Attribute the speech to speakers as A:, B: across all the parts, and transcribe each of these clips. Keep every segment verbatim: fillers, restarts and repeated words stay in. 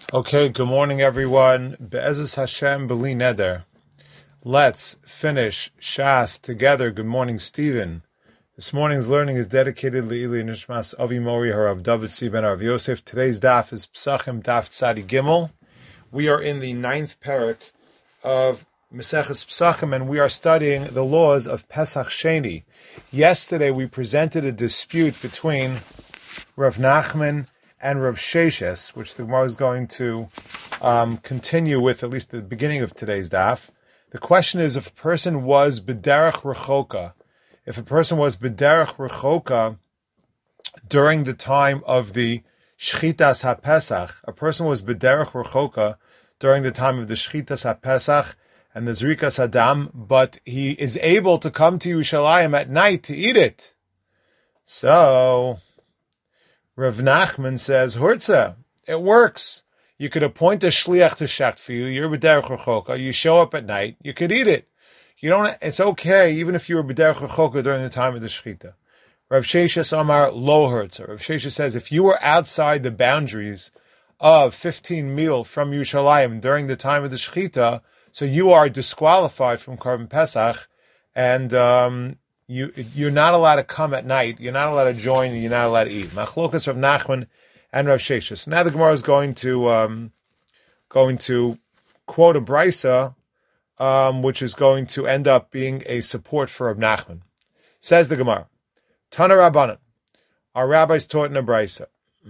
A: Okay, good morning, everyone. Be'ezus Hashem b'li neder. Let's finish Shas together. Good morning, Stephen. This morning's learning is dedicated Le'ili Nishmas Avi Mori Harav David Siben Harav Yosef. Today's daf is Psachim Daf Tzadi Gimel. We are in the ninth parak of Maseches Psachim, and we are studying the laws of Pesach Sheni. Yesterday, we presented a dispute between Rav Nachman and Rav Sheshes, which the Gemara is going to um, continue with, at least at the beginning of today's daf. The question is, if a person was b'derech rechoka, if a person was b'derech rechoka during the time of the Shchitas HaPesach, a person was b'derech rechoka during the time of the Shchitas HaPesach and the Zrikas Hadam, but he is able to come to Yerushalayim at night to eat it. So Rav Nachman says, Hurtza, it works. You could appoint a shliach to shecht for you. You're b'derech rechoka. You show up at night. You could eat it. You don't. It's okay, even if you were b'derech rechoka during the time of the shechita. Rav Sheshes Amar lo hurtza. Rav Sheshes says, if you were outside the boundaries of fifteen mil from Yerushalayim during the time of the shechita, so you are disqualified from Korban Pesach, and um, You, you're not allowed to come at night. You're not allowed to join. You're not allowed to eat. Machlokas Rav Nachman and Rav Sheshes. Now the Gemara is going to um, going to quote a brisa, um, which is going to end up being a support for Rav Nachman. Says the Gemara, Tana Rabbanan, our rabbis taught in a brisa.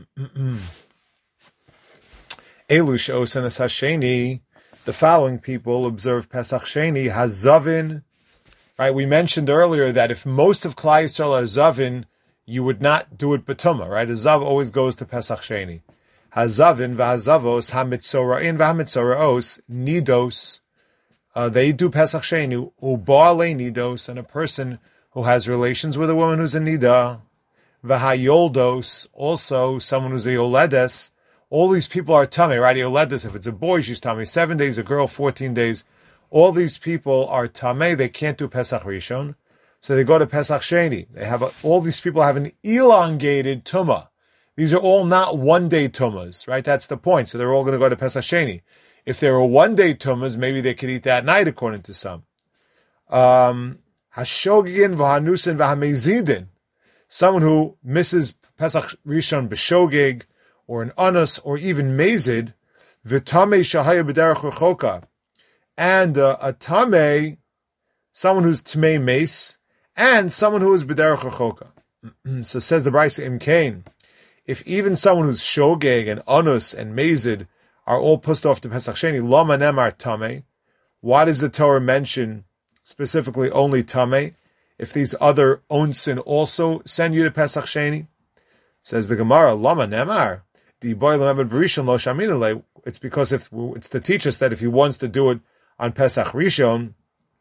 A: Elu she'osenes hasheni, the following people observe Pesach Sheni, hazavin. Right, we mentioned earlier that if most of Klal Yisrael are Zavin, you would not do it Batuma, right? A Zav always goes to Pesach Sheni. Hazavin v'hazavos hamitzora'in v'hamitzora'os nidos. Uh, they do Pesach Sheni, u'ba'alei nidos, and a person who has relations with a woman who's a nida. V'hayoldos, also someone who's a yoledes. All these people are tummy, right? Yoledes, if it's a boy, she's tummy. Seven days, a girl, fourteen days. All these people are tamei; they can't do Pesach Rishon, so they go to Pesach Sheni. They have a, all these people have an elongated tumah. These are all not one-day tumas, right? That's the point. So they're all going to go to Pesach Sheni. If they were one-day tumas, maybe they could eat that night, according to some. Um, Hashogin v'hanusin v'hamezidin, someone who misses Pesach Rishon b'shogeg or an anus or even mezid, v'tamei shahaya b'derech rechoka, and uh, a tamei, someone who's tmei mace, and someone who is b'derech rechoka. So says the Brisa Imkain, if even someone who's shogeg and anus and mazid are all pushed off to Pesach Sheni, lama nemar tamei, why does the Torah mention specifically only tamei? If these other onsin also send you to Pesach Sheni, says the Gemara, lama nemar, di boy lemad b'rishon lo shaminale. It's because if it's to teach us that if he wants to do it on Pesach Rishon,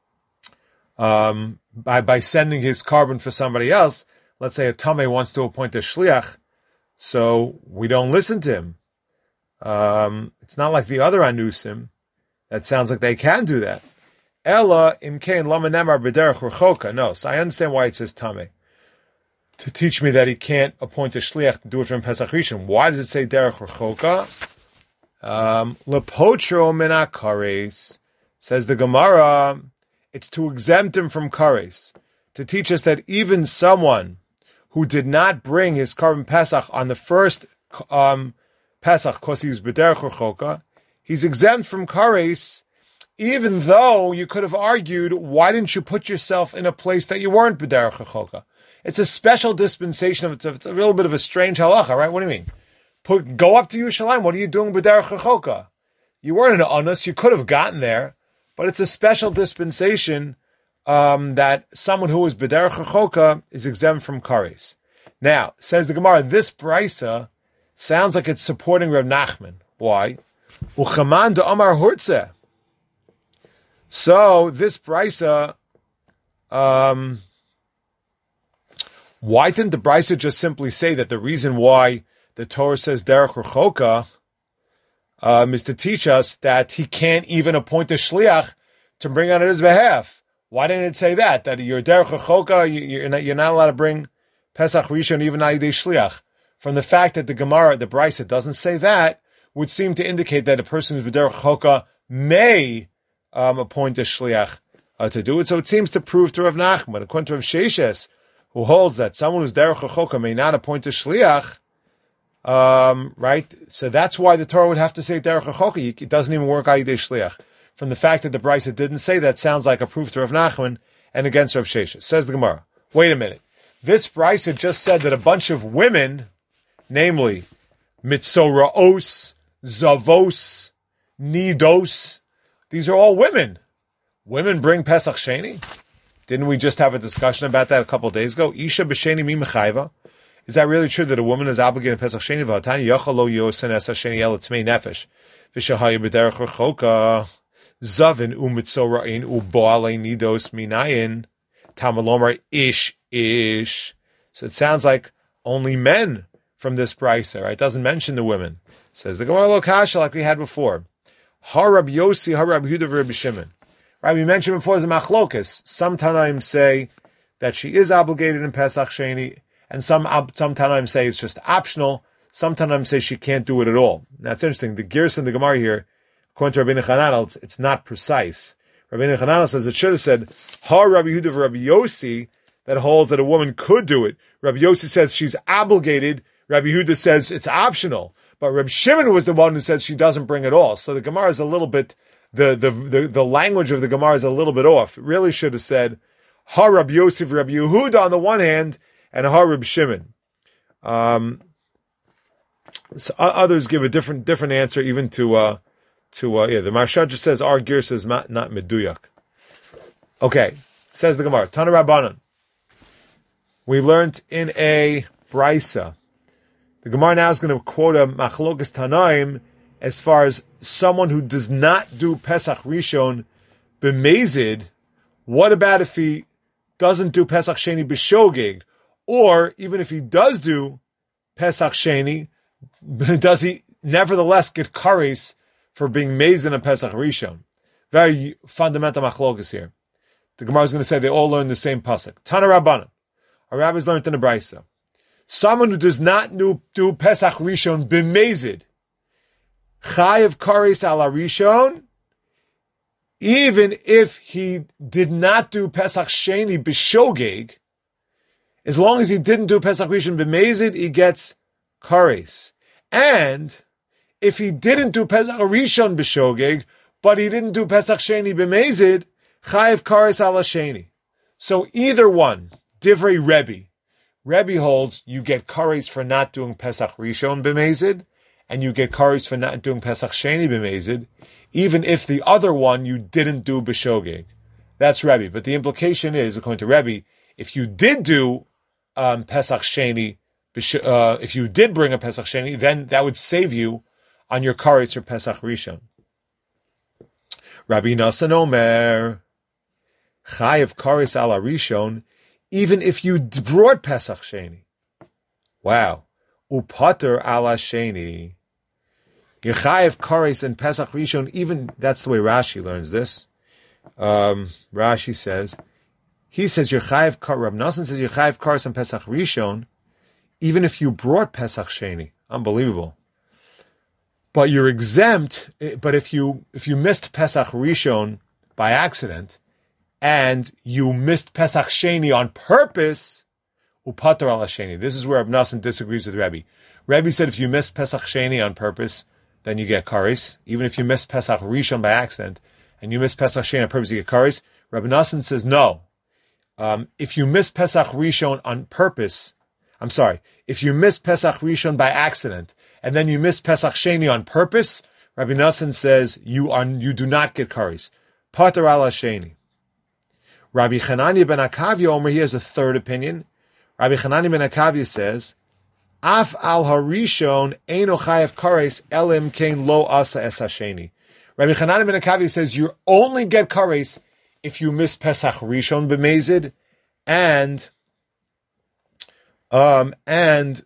A: um, by by sending his carbon for somebody else, let's say a Tameh wants to appoint a Shliach, so we don't listen to him. Um, it's not like the other Anusim. That sounds like they can do that. Ella imkein lama nemar b'derech rechoka. No, so I understand why it says Tameh. To teach me that he can't appoint a Shliach to do it from Pesach Rishon. Why does it say derech rechoka? Um, Lepotro min hakares. Says the Gemara, it's to exempt him from kares, to teach us that even someone who did not bring his Korban Pesach on the first um, Pesach, because he was b'derech rechoka, he's exempt from kares, even though you could have argued, why didn't you put yourself in a place that you weren't b'derech rechoka? It's a special dispensation of it's a, it's a little bit of a strange halacha, right? What do you mean? Put, go up to Yerushalayim. What are you doing b'derech rechoka? You weren't in anus. You could have gotten there. But it's a special dispensation um, that someone who is b'derech rechoka is exempt from kares. Now, says the Gemara, this brisa sounds like it's supporting Rav Nachman. Why? Uchaman de Amar Hurtze. So this brisa, um, why didn't the brisa just simply say that the reason why the Torah says derech rechoka um, is to teach us that he can't even appoint a shliach to bring on his behalf? Why didn't it say that? That you're derech rechoka, you're not, you're not allowed to bring Pesach Rishon even Ayidei Shliach. From the fact that the Gemara, the Brisa, doesn't say that, would seem to indicate that a person who's b'derech choka may um, appoint a shliach uh, to do it. So it seems to prove to Rav Nachman, according to Rav Sheshes, who holds that someone who's derech choka may not appoint a shliach. Um, right? So that's why the Torah would have to say derech choka. It doesn't even work al yidei shliach. From the fact that the Brisa didn't say that sounds like a proof to Rav Nachman and against Rav Sheshes. Says the Gemara. Wait a minute. This Brisa just said that a bunch of women, namely Mitzoraos, Zavos, Nidos, these are all women. Women bring Pesach Sheni? Didn't we just have a discussion about that a couple of days ago? Isha b'sheni mi mechayva. Is that really true that a woman is obligated to Pesach Sheni? V'atani yochel lo yosen es hasheni el tzmei nefesh. V'shahaya b'derech rechoka. Zavin u'mitzora'in u'bo'alei nidos minayin. Tamalomar ish ish. So it sounds like only men from this brisa, right? It doesn't mention the women. Says the Gemara lo kasha like we had before. Har Rabbi Yossi, Har Rabbi Yehuda, Rabbi Shimon. Right, we mentioned before the machlokas. Some Tanaim say that she is obligated in Pesach Sheni, and some some Tanaim say it's just optional. Some Tanaim say she can't do it at all. That's interesting. The Gerson, the Gemara here, according to Rabbeinu Chananel, it's, it's not precise. Rabbeinu Chananel says it should have said Har Rabbi Yehuda, Rabbi Yossi, that holds that a woman could do it. Rabbi Yossi says she's obligated. Rabbi Yehuda says it's optional. But Rabbi Shimon was the one who says she doesn't bring it all. So the Gemara is a little bit, the, the, the, the language of the Gemara is a little bit off. It really should have said, Har Rabbi Yosef, Rabbi Yehuda on the one hand, and Har Rabbi Shimon. Um, so others give a different, different answer even to, uh, to, uh, yeah, the Maharsha just says, our gear says not, not meduyak. Okay. Says the Gemara, Tana Rabbanan. We learned in a brisa. The Gemara now is going to quote a machlokas Tanaim as far as someone who does not do Pesach Rishon b'mezid. What about if he doesn't do Pesach Sheni b'shogeg? Or even if he does do Pesach Sheni, does he nevertheless get kares for being mezid in Pesach Rishon? Very fundamental machlokas here. The Gemara is going to say they all learn the same pasuk. Tana Rabbanan. Our rabbis learned in the brisa. Someone who does not do, do Pesach Rishon b'mezid, chayev kares ala Rishon, even if he did not do Pesach Sheni b'shogeg, as long as he didn't do Pesach Rishon b'mezid, he gets kares. And if he didn't do Pesach Rishon b'shogeg, but he didn't do Pesach Sheni b'mezid, chayev kares ala Sheni. So either one, Divrei Rebbe, Rebbe holds you get kares for not doing Pesach Rishon b'mezid, and you get kares for not doing Pesach Sheni b'mezid, even if the other one you didn't do b'shogeg. That's Rebbe. But the implication is, according to Rebbe, if you did do um, Pesach Sheni, uh, if you did bring a Pesach Sheni, then that would save you on your kares for Pesach Rishon. Rabbi Nassan Omer, chayev kares ala Rishon, even if you brought Pesach Sheni. Wow. Upater ala Sheni. Yechayev kares and Pesach Rishon, even, that's the way Rashi learns this. Um, Rashi says, he says, Yechayev kares, Rab Nassan says, Yechayev kares and Pesach Rishon, even if you brought Pesach Sheni. Unbelievable. But you're exempt, but if you, if you missed Pesach Rishon by accident, and you missed Pesach Sheni on purpose, upater ala Sheni. This is where Rab Nassan disagrees with Rebbe. Rebbe said if you missed Pesach Sheni on purpose, then you get kares. Even if you missed Pesach Rishon by accident, and you missed Pesach Sheni on purpose, you get kares. Rab Nassan says no. Um, if you miss Pesach Rishon on purpose, I'm sorry, if you miss Pesach Rishon by accident, and then you miss Pesach Sheni on purpose, Rabbi Nassan says you are you do not get kares. Pater ala Sheni. Rabbi Chananya ben Akavya Omer, he has a third opinion. Rabbi Chananya ben Akavya says, Af al harishon eino chayev kares elim kein lo asa es hasheni. Rabbi Chananya ben Akavya says you only get kares if you miss Pesach Rishon b'mezid, and um and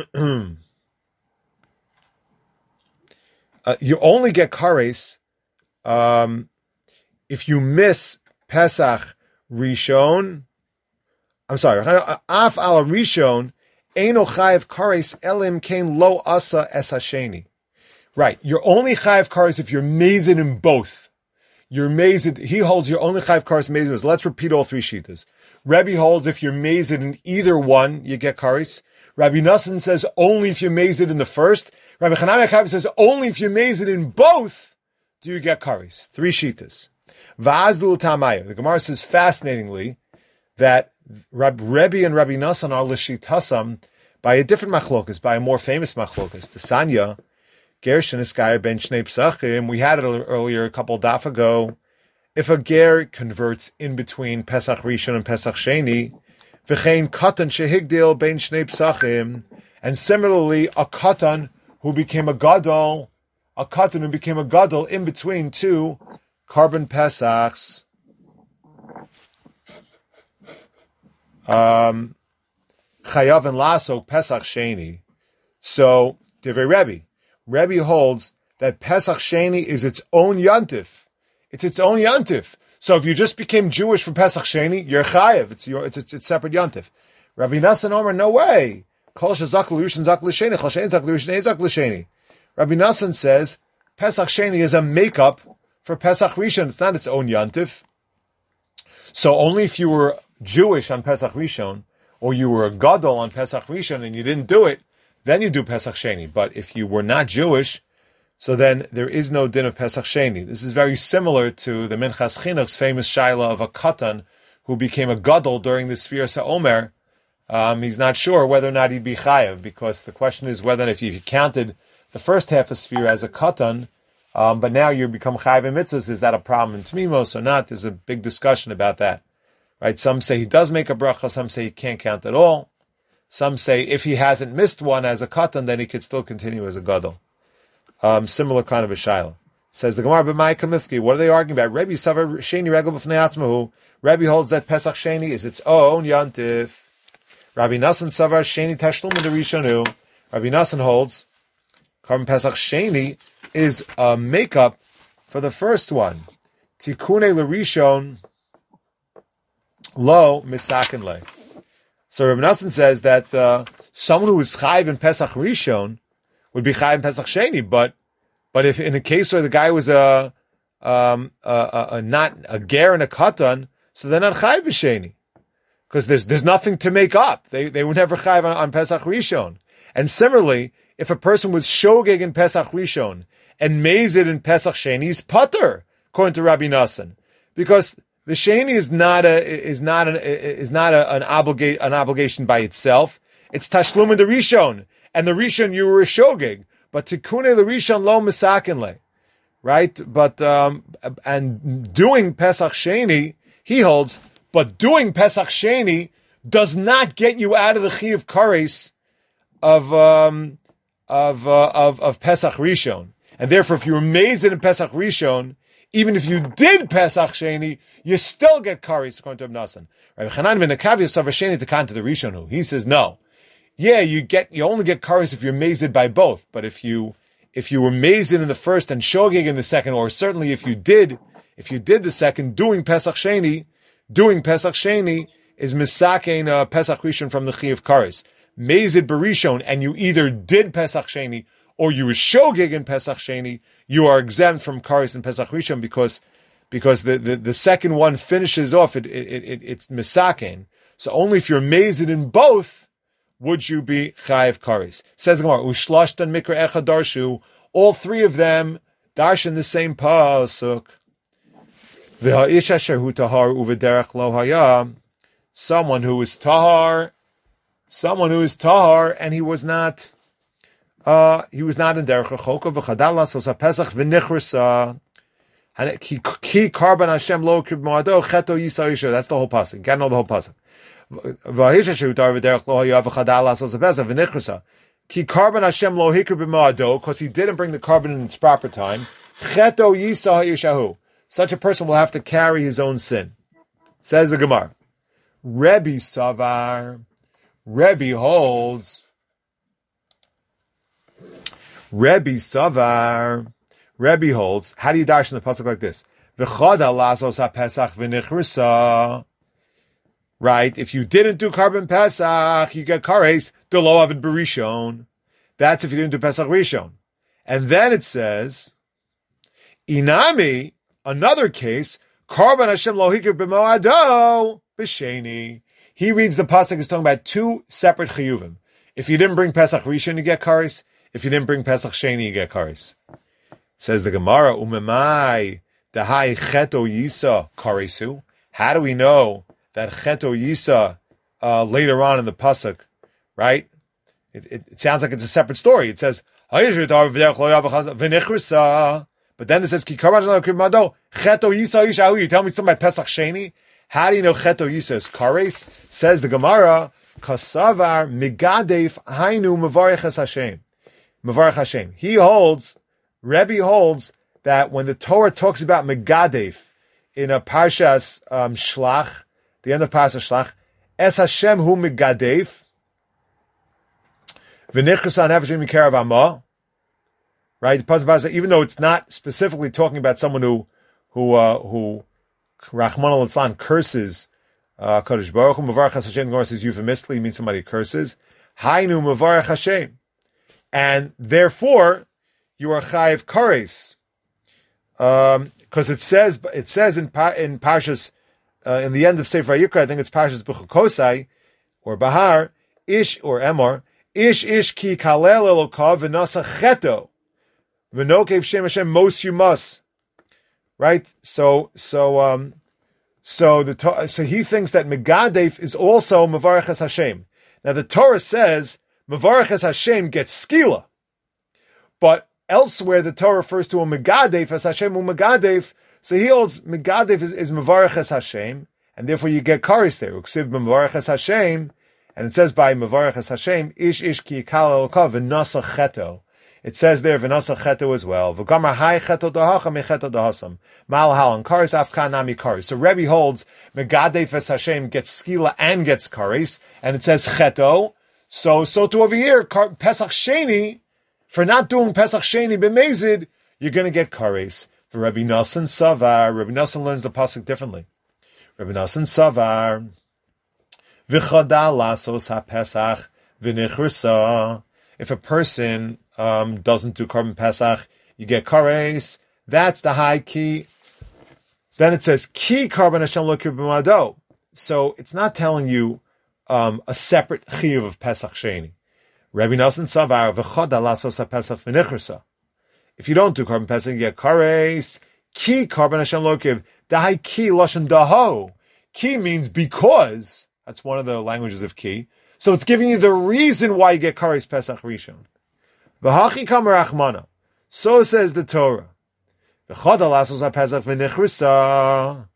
A: uh, you only get kares um if you miss Pesach Rishon, I'm sorry, Af al Rishon, Eino Chayev Kares Elim Kain Lo Asa Es Hasheni. Right. You're only chayav kares if you're mazid in both. You're mazid. He holds you're only chayav kares mazid. So let's repeat all three shitas. Rebbe holds if you're mazid in either one, you get kares. Rabbi Nassan says only if you're mazid in the first. Rabbi Chananya Akavi says only if you're mazid in both do you get kares. Three shitas. Va'azdul Tamayu. The Gemara says fascinatingly that Rab, Rebbe and Rabbi Nassan are l'shitasam by a different machlokas, by a more famous machlokas. The Sanya, Gershon Iskaya ben Shnei Psachim. We had it earlier, a couple daf ago. If a ger converts in between Pesach Rishon and Pesach Sheni, v'chein katan shehigdil ben Shnei Psachim, and similarly a katan who became a gadol, a katan who became a gadol in between two carbon Pesachs. Um, Chayav and Lasso Pesach Sheni. So, Divrei Rebbe. Rebbe holds that Pesach Sheni is its own yantif. It's its own yantif. So if you just became Jewish for Pesach Sheni, you're chayav. It's your, it's, it's, it's separate yantif. Rabbi Nassan Omer, no way. Kol shezak l'rishon zak l'sheni, kol she'en zak l'rishon zak l'sheni. Rabbi Nassan says Pesach Sheni is a makeup for Pesach Rishon. It's not its own yantif. So only if you were Jewish on Pesach Rishon, or you were a gadol on Pesach Rishon and you didn't do it, then you do Pesach Sheni. But if you were not Jewish, so then there is no din of Pesach Sheni. This is very similar to the Minchas Chinuch's famous shaila of a katan who became a gadol during the Sfira Sa'omer. Um, he's not sure whether or not he'd be chayav, because the question is whether if you counted the first half of Sfira as a katan, um, but now you become chayav in mitzvahs, is that a problem in Tmimos or not? There's a big discussion about that. Right? Some say he does make a bracha, some say he can't count at all. Some say if he hasn't missed one as a katan, then he could still continue as a gadol. Um, similar kind of a shaila. Says the Gemara, b'mai kamifki. What are they arguing about? Rebbe savar sheni regel b'fnei atzmahu. Rebbe holds that Pesach Sheni is its own yantif. Rabbi Nassan savar sheni tashlum d'rishonu. Rabbi Nassan holds Carbon Pesach Sheni is a makeup for the first one. Tikune l'rishon lo misaken le. So Rabbi Nassan says that uh, someone who is chayiv in Pesach Rishon would be chayiv in Pesach Sheni, but but if in a case where the guy was a um a, a, a not a ger and a katan, so they're not chayiv b'sheni because there's there's nothing to make up. They they would never chayiv on, on Pesach Rishon. And similarly, if a person was shogeg in Pesach Rishon and mazid in Pesach Sheni, he's pater according to Rabbi Nassan, because the Sheni is not a is not an is not a, an obligate an obligation by itself. It's tashlum in the Rishon, and the Rishon you were a shogeg, but tikune the Rishon lo misaken le, right? But um, and doing Pesach Sheni, he holds, but doing Pesach Sheni does not get you out of the chi of kares of um of uh, of of Pesach Rishon, and therefore, if you were mazed in Pesach Rishon, even if you did Pesach Sheni, you still get kares according to Rabbi Nassan. Rabbi Chanan ben Akavi savar sheni to count to the Rishonu. He says no. Yeah, you get you only get kares if you're mazed by both. But if you if you were mazed in the first and shogeg in the second, or certainly if you did if you did the second, doing Pesach Sheni, doing Pesach Sheni is misakein uh, Pesach Rishon from the chi of kares. Mazed barishon, and you either did Pesach Sheni or you were shogeg in Pesach Sheni, you are exempt from kares in Pesach Rishon because because the, the, the second one finishes off it, it, it it's misakein. So only if you're mazed in both would you be chayiv kares. Says the Gemara, Ushlashtan mikra echa darshu. All three of them darshan the same pasuk. V'ha'ish asher hu tahar uvederach lo haya. Someone who is tahar, someone who is tahar, and he was not, uh, he was not in derech hachoka v'chadal lasos hapesach v'nichrasa. Ki karban Hashem lo kibmoado cheto yisa yisha. That's the whole pasuk. You gotta know the whole pasuk. V'ha'ish asher hu tahar v'derech lo haya v'chadal lasos hapesach v'nichrasa. Ki karban Hashem lo hikr b'moado, because he didn't bring the carbon in its proper time. Cheto yisa yishahu. Such a person will have to carry his own sin. Says the Gemara. Rebbe Savar. Rebbe holds. Rebbe Savar. Rebbe holds. How do you dash in the pasuk like this? V'chada lasos ha-pesach v'nichrisa. Right? If you didn't do carbon Pesach, you get kares. Delo avid barishon. That's if you didn't do Pesach Rishon. And then it says, Inami, another case, Karban Hashem lo hikir b'moado b'sheni. He reads the pasuk is talking about two separate chiyuvim. If you didn't bring Pesach Rishon, you get kares. If you didn't bring Pesach Sheni, you get kares. Says the Gemara, Umemai dahai cheto yisa karesu. How do we know that cheto yisa uh, later on in the pasuk, right? It, it, it sounds like it's a separate story. It says, but then it says, Ki cheto yisa ishahu. You tell me something about Pesach Sheni? How do you know cheto yisa is kares? Says the Gemara, Kasavar migadef hainu mevarech es Hashem. Mevarech Hashem. He holds, Rebbe holds that when the Torah talks about megadef in a parshas um, Shlach, the end of parshas Shlach, es Hashem hu megadef v'nichus ha'nefesh mikerav Amah. Right, the pasuk, even though it's not specifically talking about someone who who uh, who Rahman al-Islam curses uh, Kadosh Baruch Hu, Mevarach Hashem, the Gemara says euphemistically means somebody curses. Hainu Mevarach Hashem, and therefore you are chayiv kares, because um, it says it says in in Parshas uh, in the end of Sefer Yikra, I think it's Parshas B'chukosai or Bahar Ish or Emor Ish Ish Ki Kalel Elokav V'Nasa Cheto V'Nokev Shem Hashem Mos Yumas. Right, so so um so the so he thinks that Megadef is also Mevarach es Hashem. Now the Torah says Mevarach es Hashem gets skila, but elsewhere the Torah refers to a Megadef as Hashem u Megadef. So he holds Megadef is, is Mevarach es Hashem, and therefore you get kares there. Uksiv Mevarach es Hashem, and it says by Mevarach es Hashem Ish Ish Ki Yikal Elokav V'Nasa Cheto. It says there V'Nasa Cheto as well. V'Gamar Hai Cheto Dahacha Mecheto Dahasam. Mal Halan Kares Afkan Nami Kares. So Rebbe holds Megadef es Hashem gets skila and gets kares, and it says Cheto. So so to over here Pesach Sheni, for not doing Pesach Sheni b'mezid, you're going to get kares. For Rebbe Nosson Savar, Rebbe Nosson learns the pasuk differently. Rebbe Nosson Savar V'Chada Lasos HaPesach V'Nichrisa. If a person um, doesn't do Korban Pesach, you get kares. That's the high key. Then it says ki Korban Hashem lo b'mado. So it's not telling you um, a separate chiyuv of Pesach Sheni. Rebbe Nosson Savar v'choda lasos haPesach v'nichrisa. If you don't do Korban Pesach, you get kares. Ki Korban Hashem lo kiv. Dahai ki lashon daho. Ki means because. That's one of the languages of ki. So it's giving you the reason why you get kares Pesach Rishon. V'hachi kamer achmana. So says the Torah. V'choda lasos haPesach v'nichrisa.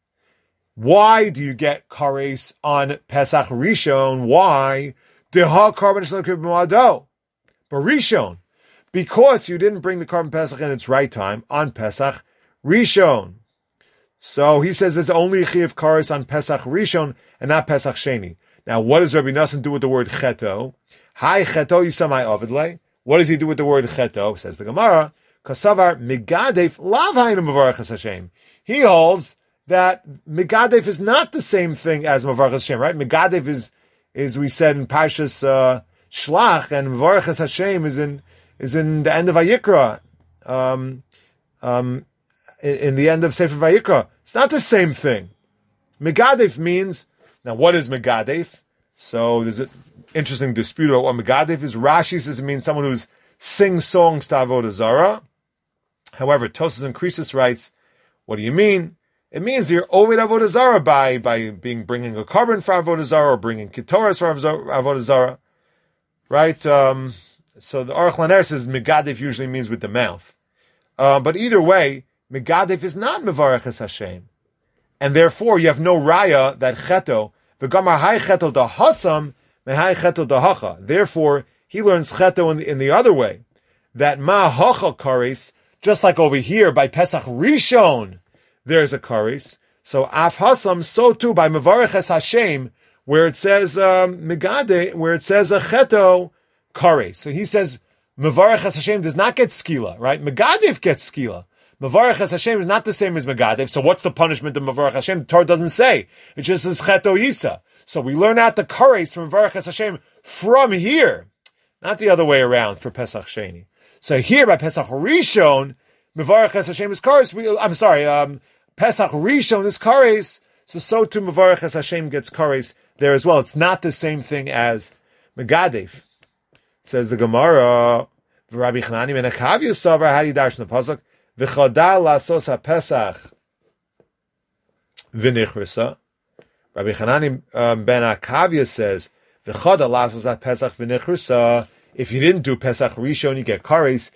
A: Why do you get kares on Pesach Rishon? Why? Deha Korban Hashem lo kiv b'moado. But Rishon, because you didn't bring the Korban Pesach in its right time on Pesach Rishon. So he says there's only a chiyuv kares on Pesach Rishon and not Pesach Sheni. Now, what does Rabbi Nosson do with the word cheto? Hi cheto yisamai ovidle. What does he do with the word cheto? Says the Gemara. Kasavar migadef lav haynu mevarach es Hashem. He holds that migadef is not the same thing as mevarach es Hashem, right? Migadef is, is we said in Parshas uh, Shlach, and mevarach es Hashem is in is in the end of Vayikra. Um, um, in, in the end of Sefer Vayikra, it's not the same thing. Migadef means. Now, what is Megadef? So there's an interesting dispute about what Megadef is. Rashi says it means someone who's sing songs to Avodah Zarah. However, Tosas and Krisis writes, what do you mean? It means you're Ovid Avodah Zarah by, by being bringing a carbon for Avodah Zarah or bringing Ketoras for Avodah Zarah. Right? Um, so the Aruch LaNer says Megadef usually means with the mouth. Uh, but either way, Megadef is not Mevarach es Hashem. And therefore, you have no raya that cheto, v'gamar hai cheto dahasam, mehai cheto dahacha. Therefore, he learns cheto in the, in the other way, that ma hacha kares, just like over here by Pesach Rishon, there's a kares. So af hasam, so too by mevarach es Hashem, where it says um, megade, where it says a cheto kares. So he says mevarach es Hashem does not get skila, right? Megadev gets skila. Mevarach es Hashem is not the same as Megadev. So what's the punishment of Mevarach Hashem? The Torah doesn't say. It just says Cheto Yisa. So we learn out the kares from Mevarach es Hashem from here, not the other way around for Pesach Sheni. So here by Pesach Rishon, Mevarach Es Hashem is kares. I'm sorry, um, Pesach Rishon is kares. So so too Mevarach Es Hashem gets kares there as well. It's not the same thing as Megadev. Says the Gemara, Rabbi Chanani ben Akavia Savar, how do you dash in the pasuk? V'chodal lasos haPesach v'nichrisa. Rabbi Chanani um, ben Akavia says, V'chodal lasos haPesach v'nichrisa. If you didn't do Pesach Rishon, you get kares.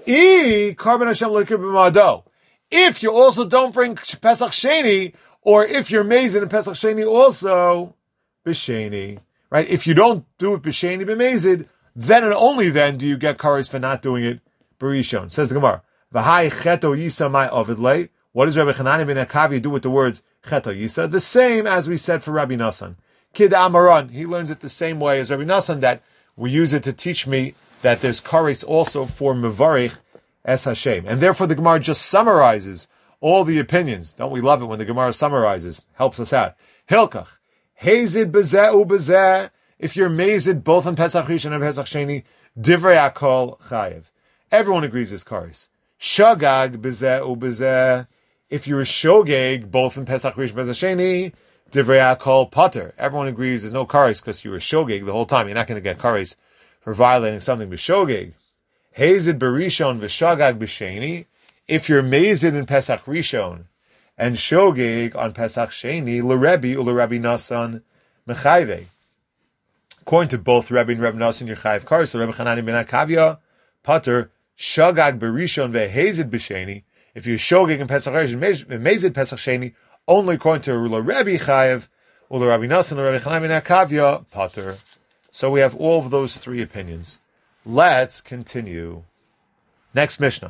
A: E carbon Hashem l'ikr b'mado. If you also don't bring Pesach Sheni, or if you're mazed in Pesach Sheni also, b'sheni. Right? If you don't do it b'sheni b'mazed, then and only then do you get kares for not doing it b'rishon. Says the Gemara, V'hai cheto yisa mai ovidle. What does Rabbi Chanani ben Akavia do with the words cheto yisa? The same as we said for Rabbi Nassan. Kid Amaran, he learns it the same way as Rabbi Nassan, that we use it to teach me that there's kares also for Mevarich Es Hashem. And therefore the Gemara just summarizes all the opinions. Don't we love it when the Gemara summarizes? Helps us out. Hilkach, Hazid bezeh u bezeh. If you're mazed both in Pesach Rishon and Pesach Sheni, Divrei Akol Chayev. Everyone agrees it's kares. Shagag bezeh u bezeh. If you're shogeg both in Pesach Rishon and Pesach Sheni, Divrei Akol Pater. Everyone agrees there's no kares because you were shogeg the whole time. You're not going to get kares for violating something b'shogeg. Hazid b'rishon v'shagag b'sheni. If you're mazed in Pesach Rishon and shogeg on Pesach Sheni, l'Rebbe u'l'Rebbe Nassan mechayve. According to both Rebbe and Rebbe Nassan, you're chayiv kares. The Rebbe Chanani ben Akavia Pater shagag b'rishon ve'hazid b'sheni. If you're shogeg in Pesach Rishon and mazed Pesach Sheni, only according to l'Rebbe chayiv u'l'Rebbe Nassan l'Rebbe Chanani ben Akavia Pater. So we have all of those three opinions. Let's continue. Next Mishnah.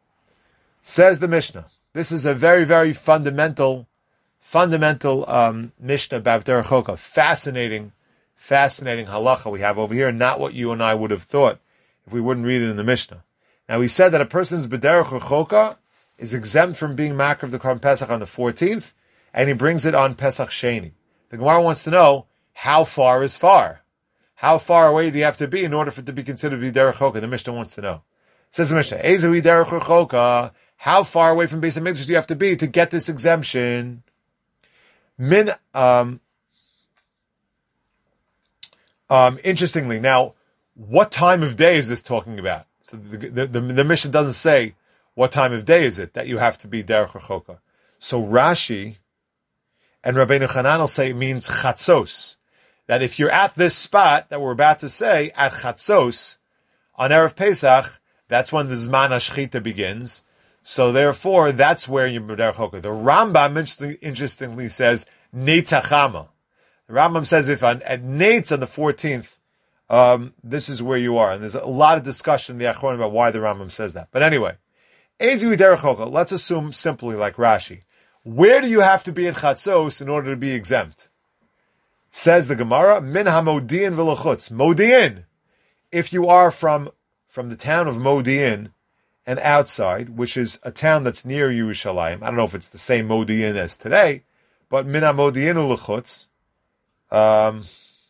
A: Says the Mishnah. This is a very, very fundamental, fundamental um, Mishnah about Derech Choka. Fascinating, fascinating halacha we have over here, not what you and I would have thought if we wouldn't read it in the Mishnah. Now we said that a person's B'derech Choka is exempt from being Makar of the Korban Pesach on the fourteenth, and he brings it on Pesach Sheni. The Gemara wants to know, how far is far? How far away do you have to be in order for it to be considered to be Derech Choka? The Mishnah wants to know. Says the Mishnah, Ezehi Derech Choka. How far away from Beis HaMikdash do you have to be to get this exemption? Min, um, um, interestingly, now, what time of day is this talking about? So the, the, the, the Mishnah doesn't say what time of day is it that you have to be Derech Choka. So Rashi and Rabbeinu Hanan say it means Chatzos. That if you're at this spot that we're about to say, at Chatzos, on Erev Pesach, that's when the Zman HaShchita begins. So therefore, that's where you're B'derech Choka. The Rambam, interestingly, interestingly says, Neitzachama. The Rambam says if on, at Neitz on the fourteenth, um, this is where you are. And there's a lot of discussion in the Achronim about why the Rambam says that. But anyway, Ezehi Derech Choka, let's assume simply like Rashi. Where do you have to be at Chatzos in order to be exempt? Says the Gemara, Min ha-Modi'in v'lochutz. Modi'in. If you are from, from the town of Modi'in and outside, which is a town that's near Yerushalayim, I don't know if it's the same Modi'in as today, but Min ha-Modi'in v'lochutz. Um,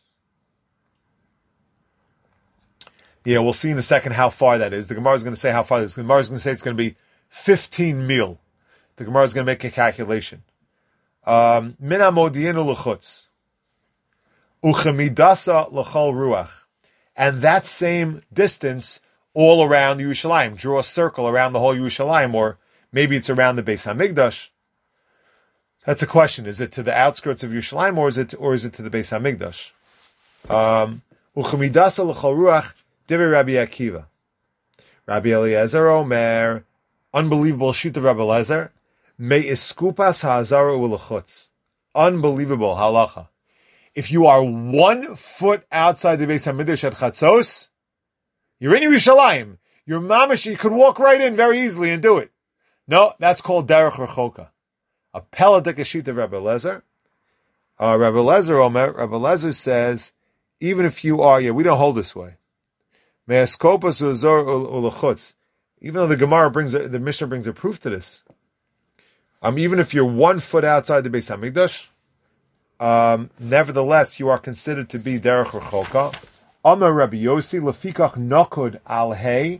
A: yeah, we'll see in a second how far that is. The Gemara is going to say how far that is. The Gemara is going to say it's going to be fifteen mil. The Gemara is going to make a calculation. Um, Min ha-Modi'in v'lochutz. Uchemidasa l'chol ruach, and that same distance all around Yerushalayim. Draw a circle around the whole Yerushalayim, or maybe it's around the Beis Hamikdash. That's a question: is it to the outskirts of Yerushalayim, or is it, or is it to the Beis Hamikdash? Uchemidasa l'chol ruach, divrei Rabbi Akiva. Rabbi Eliezer Omer, unbelievable shoot of Rabbi Eliezer. Me iskupas ha'azara u'lechutz. Unbelievable halacha. If you are one foot outside the Beis HaMikdash at Chatzos, you're in Yerushalayim. Your mamash, you could walk right in very easily and do it. No, that's called Derech Rechoka. A peladik ashit of Rabbi Lezer. Uh, Rabbi Lezer Omer, Rabbi Lezer says, even if you are, yeah, we don't hold this way. Me'eskopas u'zor u'lechutz. Even though the Gemara brings, a, the Mishnah brings a proof to this. Um, even if you're one foot outside the Beis HaMikdash, Um, nevertheless, you are considered to be Derech Rechoka. Amar Rabbi Yossi lefikach nokud al hey.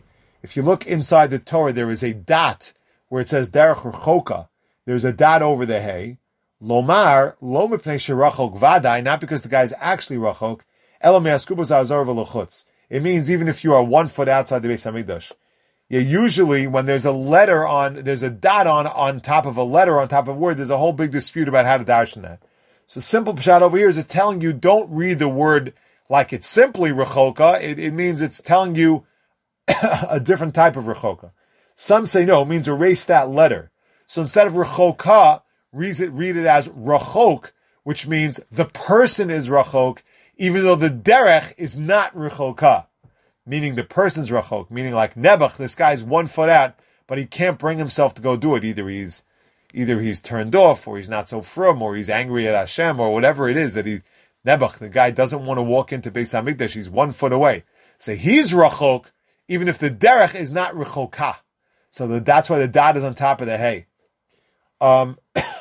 A: If you look inside the Torah, there is a dot where it says derech rechoka. There's a dot over the hay. Lomar, lo mipnei sherachok vadai, not because the guy is actually rachok, elo me'askubos ha'azor v'lochutz. It means even if you are one foot outside the Beis Hamikdash. Yeah, usually when there's a letter on, there's a dot on, on top of a letter on top of a word, there's a whole big dispute about how to darshan that. So simple pshat over here is it's telling you don't read the word like it's simply rechoka. It, it means it's telling you a different type of rechoka. Some say no, it means erase that letter. So instead of rechoka, read it, read it as rachok, which means the person is rachok, even though the derech is not rechoka. Meaning the person's rachok, meaning like Nebuch, this guy's one foot out, but he can't bring himself to go do it. Either he's, either he's turned off, or he's not so frum, or he's angry at Hashem, or whatever it is that he, Nebuch, the guy doesn't want to walk into Beis Hamikdash, he's one foot away. So he's rachok, even if the derech is not rechoka. So the, that's why the dot is on top of the hay. Um,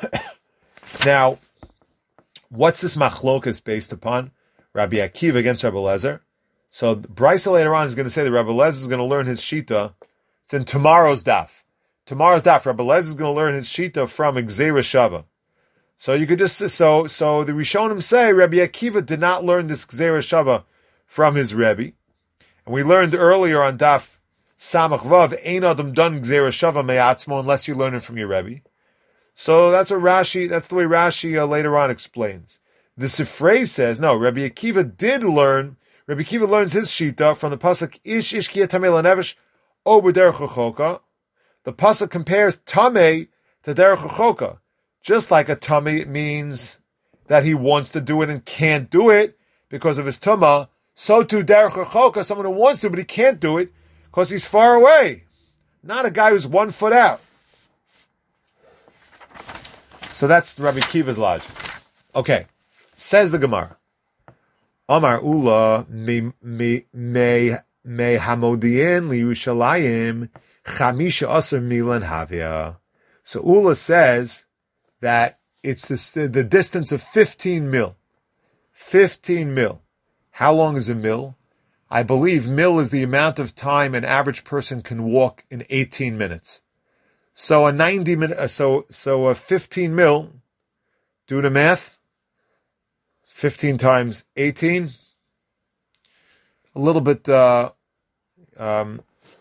A: now, what's this machlokas based upon? Rabbi Akiva against Rabbi Lezer. So Brisa later on is going to say that Rabbi Lezer is going to learn his shita. It's in tomorrow's daf. Tomorrow's daf. Rabbi Lezer is going to learn his shita from Gzeira Shava. So you could just so so the Rishonim say Rabbi Akiva did not learn this Gzeira Shava from his Rebbe, and we learned earlier on daf Samach Vav Ein Adam Done Gzeira Shava Me'atzmo unless you learn it from your Rebbe. So that's what Rashi. That's the way Rashi uh, later on explains. The Sifrei says no. Rabbi Akiva did learn. Rabbi Akiva learns his shita from the pasuk Ish Ish Ki Tamei Lanevish Ober Derech Rechoka. The pasuk compares Tamei to Derech Rechoka, just like a Tamei means that he wants to do it and can't do it because of his Tumah. So too Derech Rechoka, someone who wants to but he can't do it because he's far away, not a guy who's one foot out. So that's Rabbi Akiva's logic. Okay, says the Gemara. Amar Ula me me me me hamodiin liyushalayim chamisha aser milan havia. So Ula says that it's this, the, the distance of fifteen mil. Fifteen mil. How long is a mil? I believe mil is the amount of time an average person can walk in eighteen minutes. So a ninety minute, so so a fifteen mil. Do the math. fifteen times eighteen. A little bit, uh, um,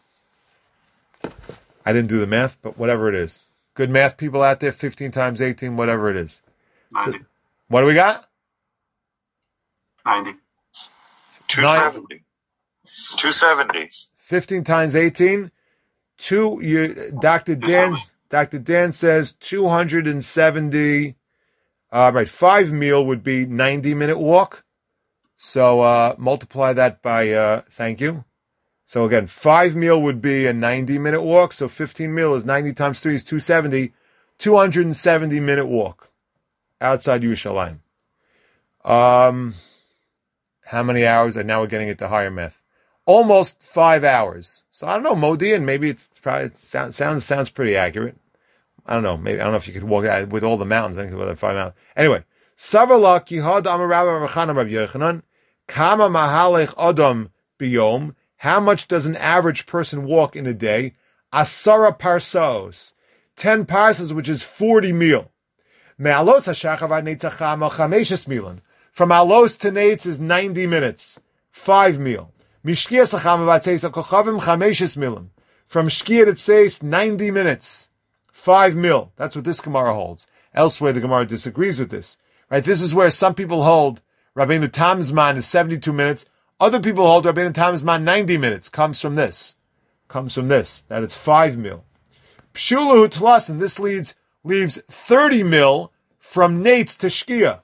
A: I didn't do the math, but whatever it is. Good math people out there, fifteen times eighteen, whatever it is.
B: ninety.
A: So, what do we got?
B: ninety. two seventy. two seventy.
A: fifteen times eighteen. Two, you, Doctor Dan, Doctor Dan says two hundred seventy. Uh, right, five meal would be ninety minute walk. So uh, multiply that by, uh, thank you. So again, five meal would be a ninety minute walk. So fifteen meal is ninety times three is two seventy. two hundred seventy minute walk outside Yerushalayim. Um, how many hours? And now we're getting into higher math. Almost five hours. So I don't know, Modi'in, maybe it's probably, it sounds, sounds, sounds pretty accurate. I don't know. Maybe I don't know if you could walk out with all the mountains. I think about five mountains. Anyway, Savala kihad amar Rabbi Rechana Rabbi Yochanan kama mahalech adam biyom. How much does an average person walk in a day? Asara parsos, ten parsas, which is forty meal. Me'alos hashachar ad neitzachama chameshes milan. From alos to neitz is ninety minutes, five meal. Mishkia sachama vatzeis kochavim chameshes milan. From shkia to tzeis ninety minutes. Five mil. That's what this Gemara holds. Elsewhere, the Gemara disagrees with this. Right? This is where some people hold Rabbeinu Tam's man is seventy-two minutes. Other people hold Rabbeinu Tam's man ninety minutes. Comes from this. Comes from this. That it's five mil. Pshulu tlas, and this leads leaves thirty mil from Nates to Shkia.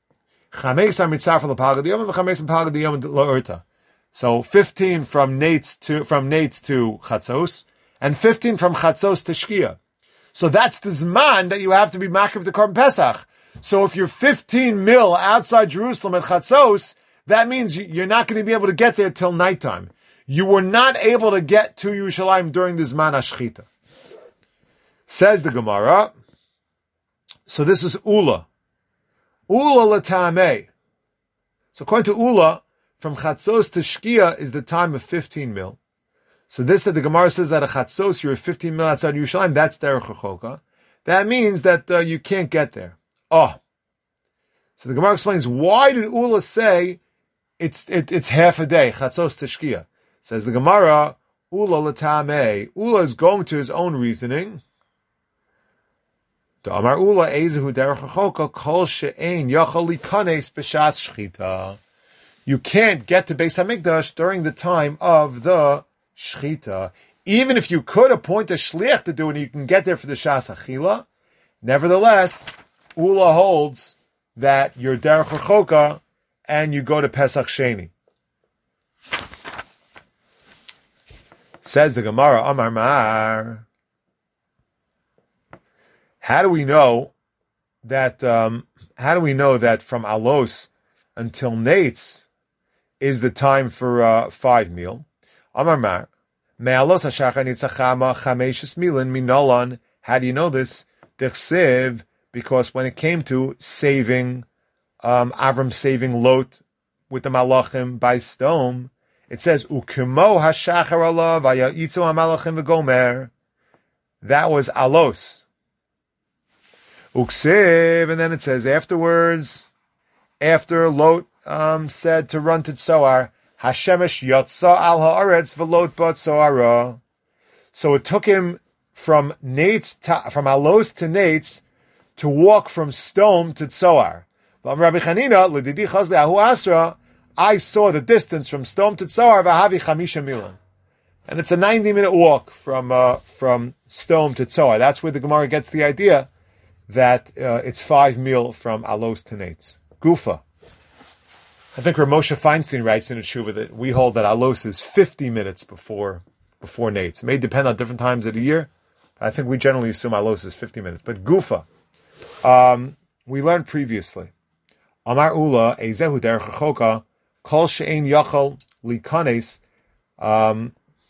A: So fifteen from Nates to from Nates to Chatzos, and fifteen from Chatzos to Shkia. So that's the Zman that you have to be Makiv the Korban Pesach. So if you're fifteen mil outside Jerusalem at Chatzos, that means you're not going to be able to get there till nighttime. You were not able to get to Yerushalayim during the Zman HaShchita. Says the Gemara. So this is Ula. Ula L'Tameh. So according to Ula, from Chatzos to Shkia is the time of fifteen mil. So this that the Gemara says that a chatzos, you're fifteen mil outside Yerushalayim, that's derech rechoka. That means that uh, you can't get there. Oh. So the Gemara explains, why did Ula say it's it, it's half a day, chatzos teshkia? Says the Gemara, Ula l'tameh. Ula is going to his own reasoning. The Amar Ula ezehu derech rechoka kol she'ein yachal likanes b'shas shchita. You can't get to Beis Hamikdash during the time of the shchita. Even if you could appoint a shliach to do it, and you can get there for the shas achila. Nevertheless, Ula holds that you're derech rechoka and you go to Pesach Sheni. Says the Gemara, Amar Mar. How do we know that? Um, how do we know that from Alos until Nates is the time for uh, five meal? Amar Mar. Me'alos hashachar nitzachama chameshes milin minolan. How do you know this? Dechsev, because when it came to saving, um, Avram saving Lot with the Malachim by stone, it says, Ukimo hashachar alav vayitzu hamalachim v'gomer. That was Alos. Uksev, and then it says afterwards, after Lot um, said to run to Tzoar, Hashemesh yotza al haaretz v'lot bat Tzoara. So it took him from Nates to, from Alos to Nates to walk from Stone to Tzoar. Rabbi Chanina, l'didi chazle ahu asra, I saw the distance from Stone to Tzoar v'havi chamisha milan, and it's a ninety-minute walk from uh, from Stone to Tzoar. That's where the Gemara gets the idea that uh, it's five mil from Alos to Nates. Gufa. I think Rav Moshe Feinstein writes in a tshuva that we hold that Alos is fifty minutes before before Nates. It may depend on different times of the year. I think we generally assume Alos is fifty minutes. But Gufa, um, we learned previously. Amar Ula, Ezehu derech rechoka, kol she'ein yachal likanes b'shas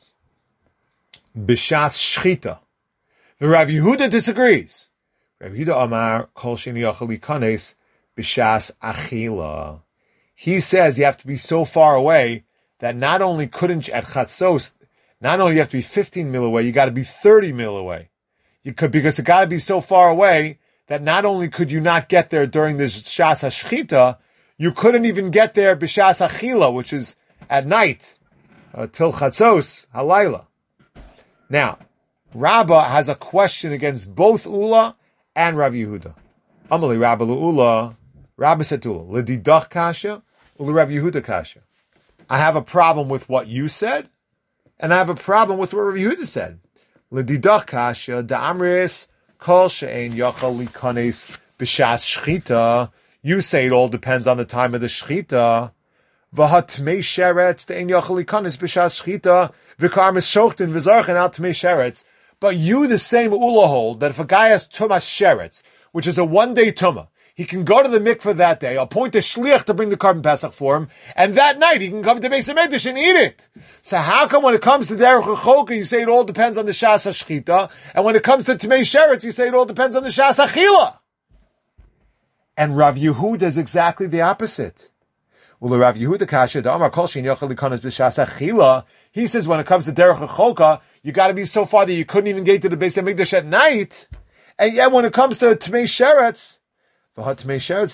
A: shchita. The Rav Yehuda disagrees. Rav Yehuda Amar, kol she'ein yachal likanes b'shas achila. He says you have to be so far away that not only couldn't you, at Chatzos, not only you have to be fifteen mil away, you got to be thirty mil away. You could, because it got to be so far away that not only could you not get there during the Shas HaShchita, you couldn't even get there b'Shas Achila, which is at night, uh, till Chatzos, Halayla. Now, Rabbah has a question against both Ula and Rav Yehuda. Amalei Rabbah Ula, Rabbah said to Ula, L'didach kasha, Ula Rav Yehuda kasha. I have a problem with what you said, and I have a problem with what Rav Yehuda said. L'didach kasha, da'amris, kol she'ein yachal likanes b'shas shchita. You say it all depends on the time of the shchita. V'hatmei sheretz de'ein yachal likanes b'shas shchita. V'karmes shochten v'zarchen al tmei sheretz. But you, the same Ula, hold that if a guy has tumas sheretz, which is a one-day tumah, he can go to the mikveh that day, appoint a shliach to bring the carbon pesach for him, and that night he can come to Beis HaMikdash and eat it. So how come when it comes to derech rechoka, you say it all depends on the shas hashchita, and when it comes to tmei sheretz, you say it all depends on the shas achila? And Rav Yehuda is exactly the opposite. Well, Rav Yehuda kasha da'amar kol shein yochel likanos b'shas achila. He says when it comes to derech rechoka, you got to be so far that you couldn't even get to the Beis HaMikdash at night, and yet when it comes to tmei sheretz, a guy who's a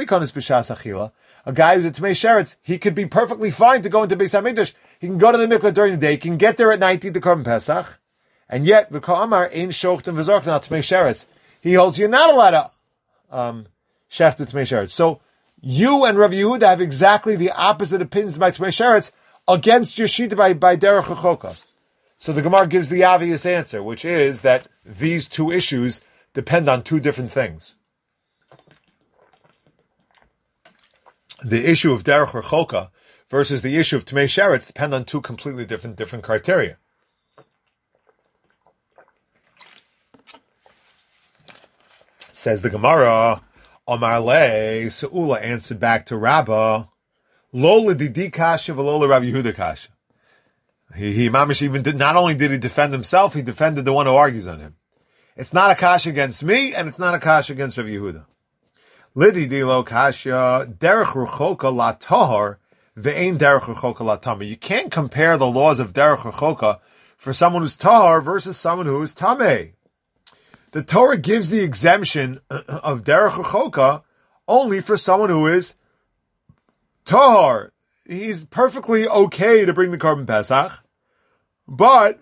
A: Tmei Sheretz, he could be perfectly fine to go into Beis HaMikdash. He can go to the mikveh during the day, he can get there at night, eat the Korban Pesach, and yet, V'ka'amar ein shochten v'zorchten al Tmei Sheretz. He holds you're not allowed to um, shech to Tmei Sheretz. So, you and Rav Yehuda have exactly the opposite opinions by Tmei Sheretz against your shita by, by Derech HaChoka. So the Gemara gives the obvious answer, which is that these two issues depend on two different things. The issue of derech rechoka versus the issue of tmei sheretz depend on two completely different different criteria. Says the Gemara, Omar le, so Ula answered back to Rabbah, Lo l'didi kasha v'lo l'Rav Yehuda kasha. He, he, mamish even did, not only did he defend himself, he defended the one who argues on him. It's not a kasha against me, and it's not a kasha against Rav Yehuda. Lidi dilo kasha derech rechoka la tahor ve'ein derech rechoka la tamar. You can't compare the laws of derech rechoka for someone who's tahar versus someone who is tameh. The Torah gives the exemption of derech choka only for someone who is tahar. He's perfectly okay to bring the Korban Pesach, but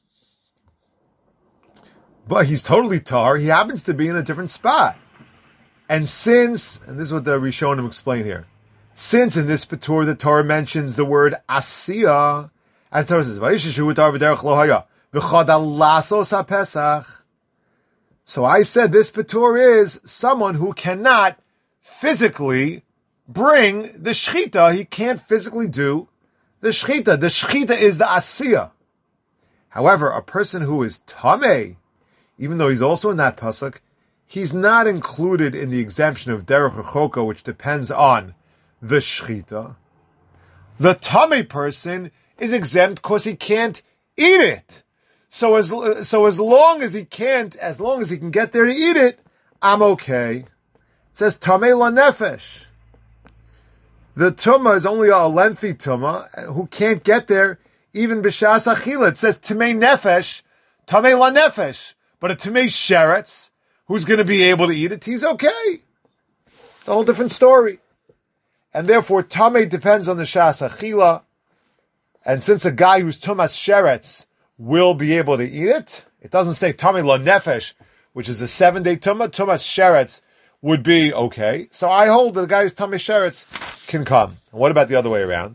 A: but he's totally tahar. He happens to be in a different spot. And since, and this is what the Rishonim explain here, since in this Patur the Torah mentions the word asiya, as the Torah says, Vayishishu tar v'derech lo haya, v'chadal lasos ha'pesach. So I said this Patur is someone who cannot physically bring the shechita. He can't physically do the shechita. The shechita is the asiya. However, a person who is tameh, even though he's also in that pasuk, he's not included in the exemption of derech choka, which depends on the shechita. The tameh person is exempt because he can't eat it. So as so as long as he can't, as long as he can get there to eat it, I'm okay. It says tameh la nefesh. The tumah is only a lengthy tumah who can't get there even b'shas achila. It says tameh nefesh, tameh la nefesh. But a tameh sheretz, who's going to be able to eat it, he's okay. It's a whole different story. And therefore, tameh depends on the shas achila. And since a guy who's tumas sheretz will be able to eat it, it doesn't say tameh la nefesh, which is a seven-day tumah. Tumas sheretz would be okay. So I hold that the guy who's tameh sheretz can come. And what about the other way around?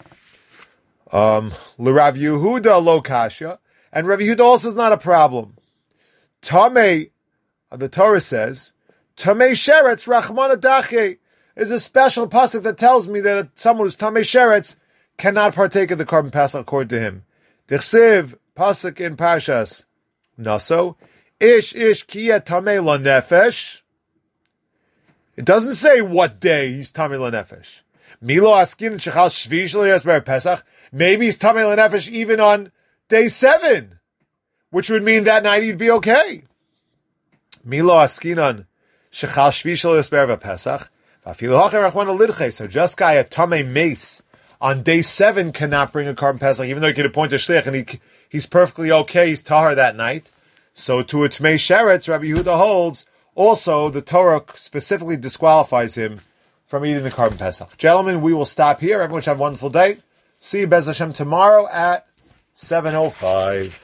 A: Um, L'Rav Yehuda lo kasha, and Rav Yehuda also is not a problem. Tameh, the Torah says, Tameh sheretz rachmana dache, is a special pasuk that tells me that someone who's tameh sheretz cannot partake of the Korban Pesach according to him. Dichsiv pasuk in Parshas Naso, ish ish kiyeh tameh la nefesh. It doesn't say what day he's tameh la nefesh. Milo askin shechal shvi shelo yasber Pesach. Maybe he's tameh la nefesh even on day seven, which would mean that night he'd be okay. Milo askinan shechal shvi shelo yasber Pesach. So just guy a tameh mace on day seven cannot bring a Korban Pesach, even though he could appoint a shliach and he he's perfectly okay. He's tahar that night. So to a tameh sheretz, Rabbi Yehuda holds. Also, the Torah specifically disqualifies him from eating the Korban Pesach. Gentlemen, we will stop here. Everyone should have a wonderful day. See you, Bez Hashem, tomorrow at seven oh five.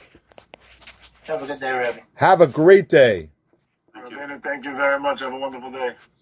C: Have a good day, Rabbi.
A: Have a great day.
B: Thank you. Thank you very much. Have a wonderful day.